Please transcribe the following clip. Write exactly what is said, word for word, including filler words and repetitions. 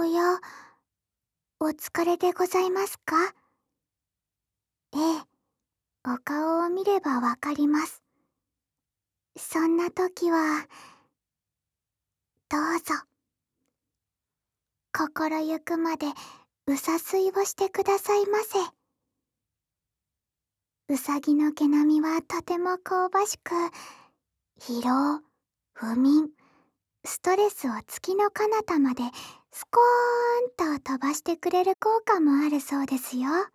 や、お疲れでございますか？ええ、お顔を見ればわかります。そんな時は、どうぞ。心ゆくまでうさすいをしてくださいませ。うさぎの毛並みはとても香ばしく、疲労、不眠、ストレスを月の彼方までスコーンと飛ばしてくれる効果もあるそうですよ。